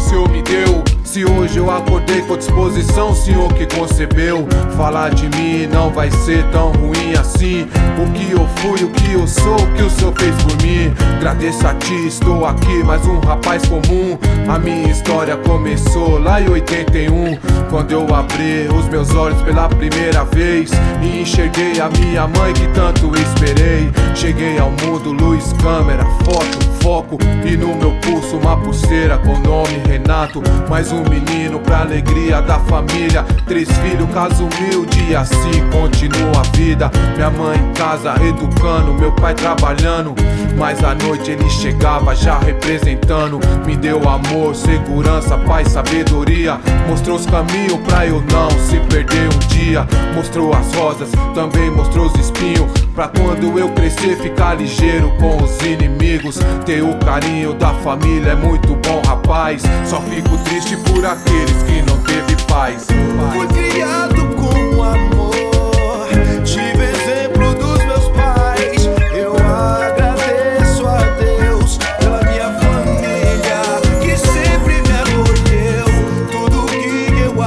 o Senhor me deu. Se hoje eu acordei com disposição, o Senhor que concebeu. Falar de mim não vai ser tão ruim assim. O que eu fui, o que eu sou, o que o Senhor fez por mim. Agradeço a Ti, estou aqui, mais um rapaz comum. A minha história começou lá em 81, quando eu abri os meus olhos pela primeira vez e enxerguei a minha mãe que tanto esperei. Cheguei ao mundo, luz, câmera, foco e no meu pulso uma pulseira com o nome Renato. Mais um menino pra alegria da família. 3 filhos, casa humilde e assim continua a vida. Minha mãe em casa educando, meu pai trabalhando, mas à noite ele chegava já representando. Me deu amor, segurança, paz, sabedoria. Mostrou os caminhos pra eu não se perder um dia. Mostrou as rosas, também mostrou os espinhos, pra quando eu crescer ficar ligeiro com os inimigos. Ter o carinho da família é muito bom, rapaz. Só fico triste por aqueles que não teve paz. Fui criado com amor, tive exemplo dos meus pais. Eu agradeço a Deus pela minha família, que sempre me acolheu. Tudo que eu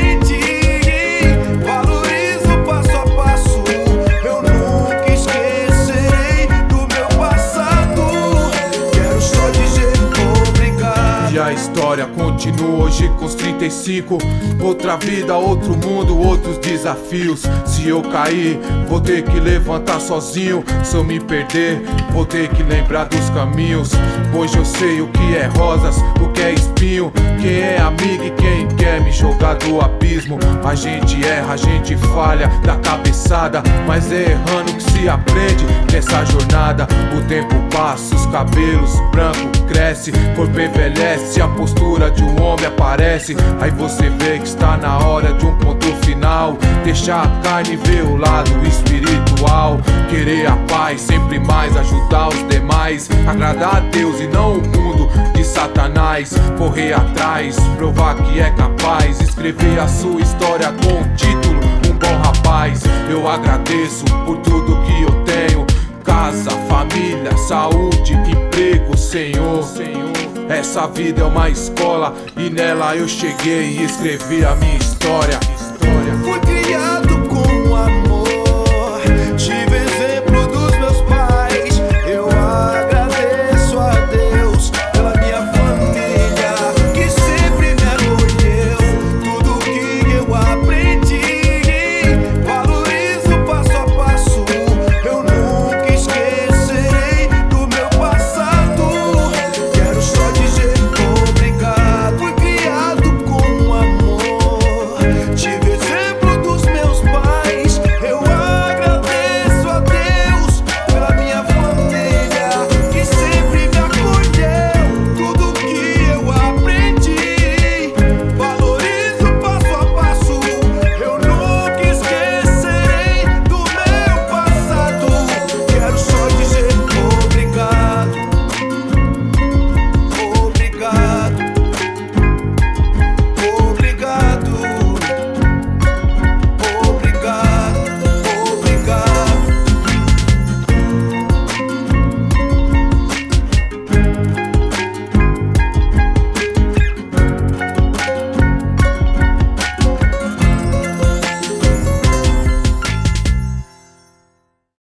aprendi, valorizo passo a passo. Eu nunca esquecerei do meu passado. Quero só dizer obrigado. E a história continua hoje com os 35. Outra vida, outro mundo, outros desafios. Se eu cair, vou ter que levantar sozinho. Se eu me perder, vou ter que lembrar dos caminhos. Hoje eu sei o que é rosas, o que é espinho, quem é amigo e quem quer me jogar do abismo. A gente erra, a gente falha, dá cabeçada, mas é errando que se aprende nessa jornada. O tempo passa, os cabelos brancos cresce, corpo envelhece, a postura de um homem aparece. Aí você vê que está na hora de um ponto final. Deixar a carne e ver o lado espiritual. Querer a paz, sempre mais ajudar os demais. Agradar a Deus e não o mundo de Satanás. Correr atrás, provar que é capaz. Escrever a sua história com o título Um Bom Rapaz. Eu agradeço por tudo que eu tenho: casa, família, saúde, emprego, Senhor. Essa vida é uma escola e nela eu cheguei e escrevi a minha história. Fui criado